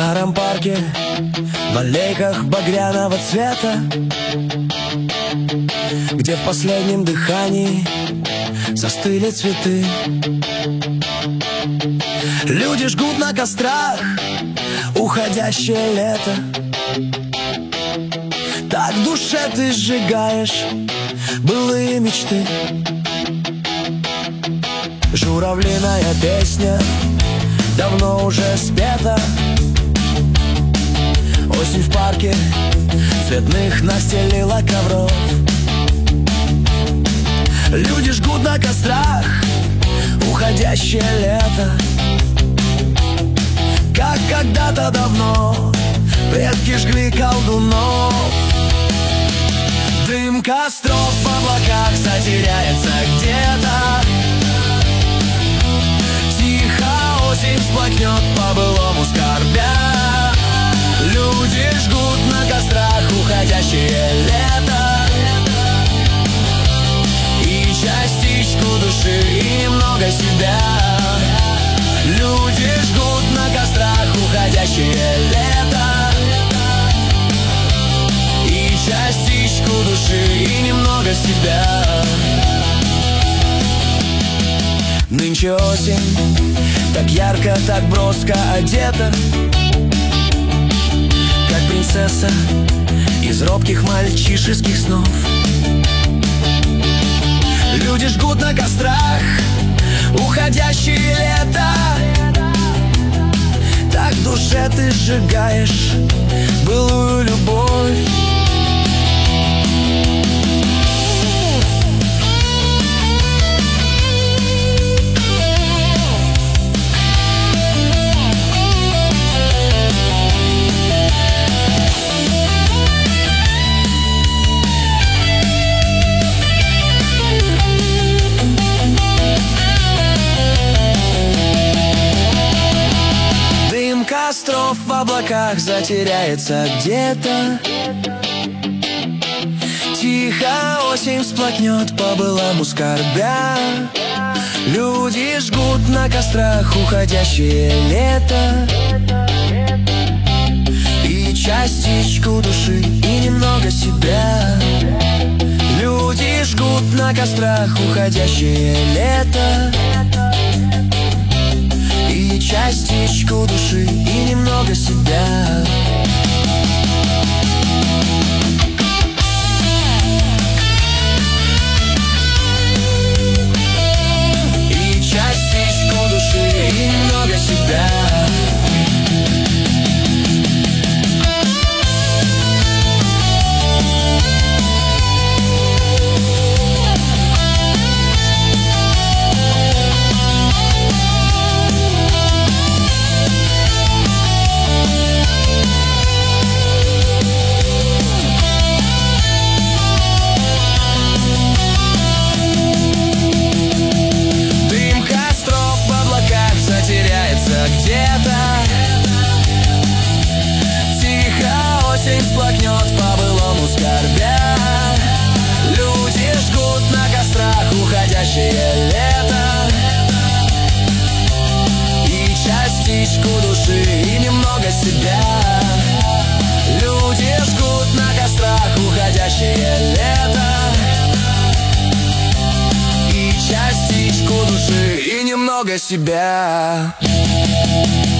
старом парке, в аллейках багряного цвета, где в последнем дыхании застыли цветы. Люди жгут на кострах уходящее лето. Так в душе ты сжигаешь былые мечты. Журавлиная песня давно уже спета. Осень в парке цветных настелила ковров. Люди жгут на кострах уходящее лето. Как когда-то давно предки жгли колдунов. Дым костров в облаках затеряется где-то. Тихо осень всплакнет по-былому скорбя. Люди жгут на кострах уходящее лето. И частичку души, и немного себя. Люди жгут на кострах уходящее лето. И частичку души, и немного себя. Нынче осень так ярко, так броско одета, как принцесса из робких мальчишеских снов. Люди жгут на кострах уходящее лето. Так в душе ты сжигаешь былую любовь. Костров в облаках затеряется где-то. Тихо осень всплакнет по-былому скорбя. Люди жгут на кострах уходящее лето. И частичку души, и немного себя. Люди жгут на кострах уходящее лето. И частичку души, и немного себя. И частичку души, и немного себя. Где-то тихо осень всплакнет по-былому скорбя. Люди жгут на кострах уходящее лето. И частичку души, и немного себя. Люди жгут на кострах уходящее лето. И частичку души, и немного себя.